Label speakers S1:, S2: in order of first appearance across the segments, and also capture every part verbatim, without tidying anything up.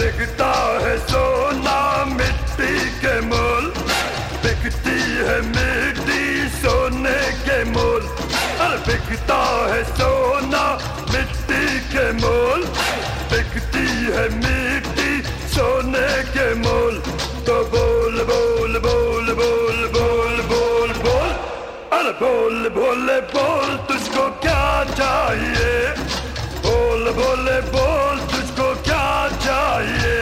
S1: बिकता है सोना मिट्टी के मोल, बिकती है मिट्टी सोने के मोल। अरे बिकता है सोना मिट्टी के मोल, बिकती है मिट्टी सोने के मोल। तो बोल बोल बोल बोल बोल बोल बोल, अरे बोल बोले बोल तुझको क्या चाहिए, बोल बोले बोल तुझको क्या चाहिए।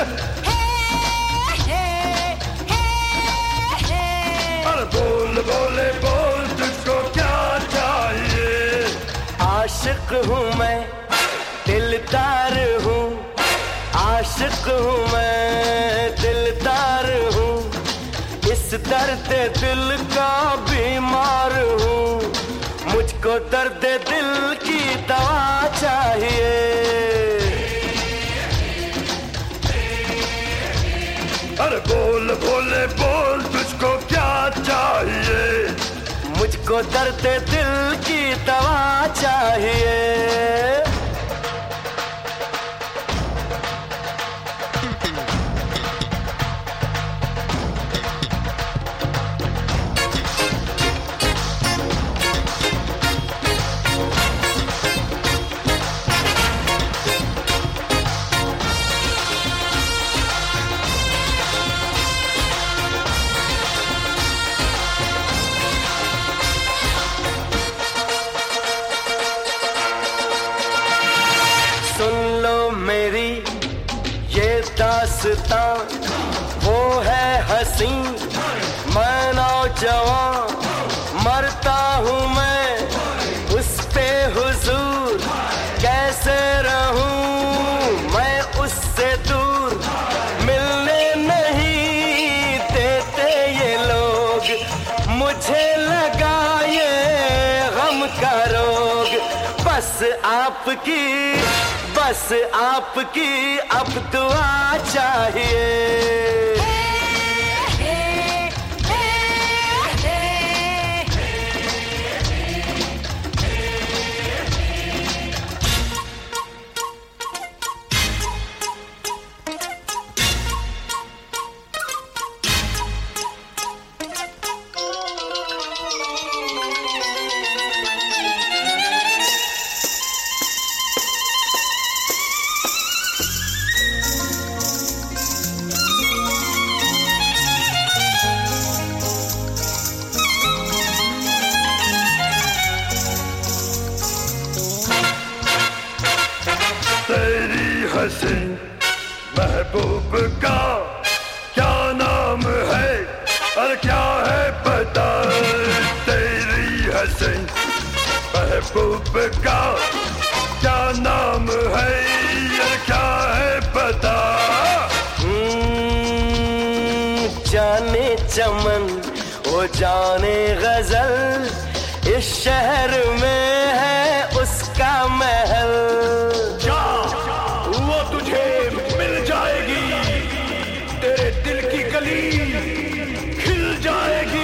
S1: अरे बोल बोले बोल तुझको क्या चाहिए।
S2: आशिक हूँ मैं, दिलदार हूँ, आशिक हूँ मैं, दिलदार हूँ, इस दर्द दिल का बीमार हूँ, मुझको दर्द दिल की दवा चाहिए।
S1: अरे बोल बोले बोल तुझको क्या चाहिए,
S2: मुझको दर्द दिल की दवा चाहिए। सुन लो मेरी ये दास्तां, वो है हंसी मैं नौजवान, मरता हूँ मैं उस पे हुजूर, कैसे रहूँ मैं उससे दूर, मिलने नहीं देते ये लोग, मुझे लगा ये गम का रोग। बस आपकी बस आपकी अब दुआ चाहिए।
S1: तेरी हंसी महबूब का क्या नाम है, और क्या है पता। तेरी हंसी महबूब का क्या नाम है, और क्या है पता।
S2: जाने चमन वो जाने गजल, इस शहर में है उसका महल।
S1: क्या वो तुझे मिल जाएगी, तेरे दिल की गली खिल जाएगी।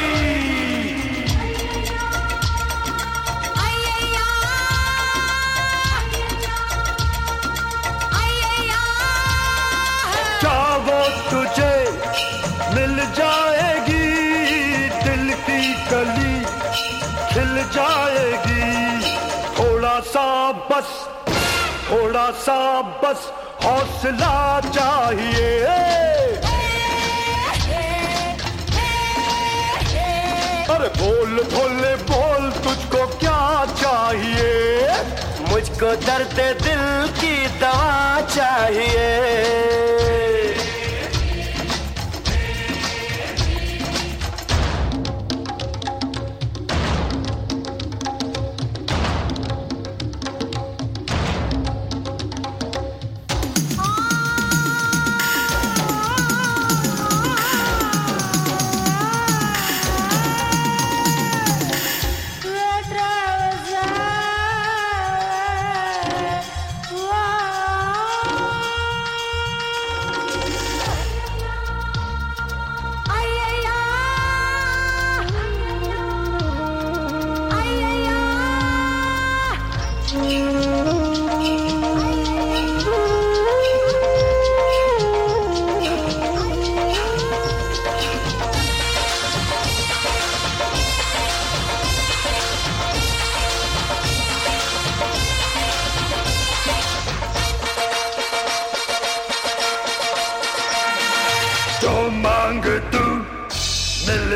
S1: क्या वो तुझे मिल जाएगी, दिल की गली खिल जाएगी। थोड़ा सा बस थोड़ा सा बस हौसला चाहिए। अरे बोल भोले बोल तुझको क्या चाहिए,
S2: मुझको दर्द दिल की दवा चाहिए।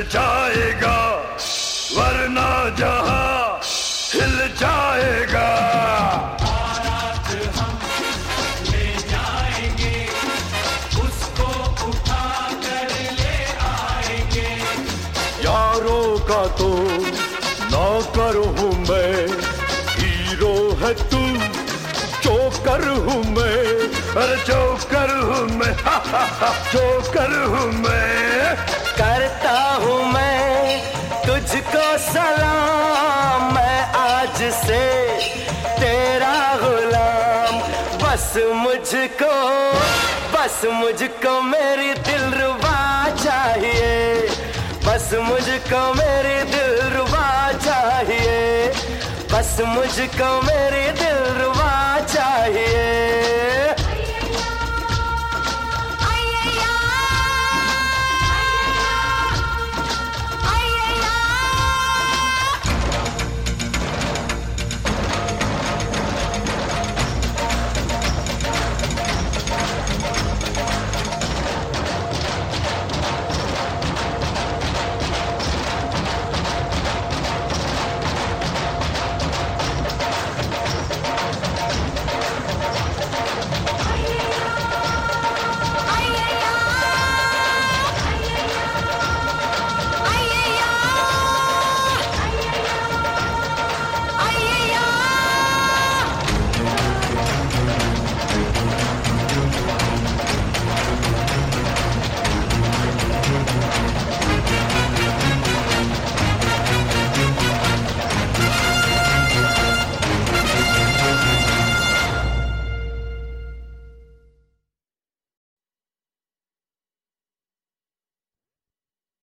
S1: जाएगा, वरना जहां हिल जाएगा।
S3: बारात हम ले जाएंगे, उसको उठा कर ले आएंगे।
S1: यारों का तो नौकर हूँ मैं, हीरो है तू, जोकर हूँ मैं। अरे जोकर हूँ मैं, हा हा हा, जोकर हूँ मैं।
S2: करता हूँ मैं तुझको सलाम, मैं आज से तेरा गुलाम। बस मुझको, बस मुझको मेरी दिलरुबा चाहिए, बस मुझको मेरी दिलरुबा चाहिए, बस मुझको मेरी दिलरुबा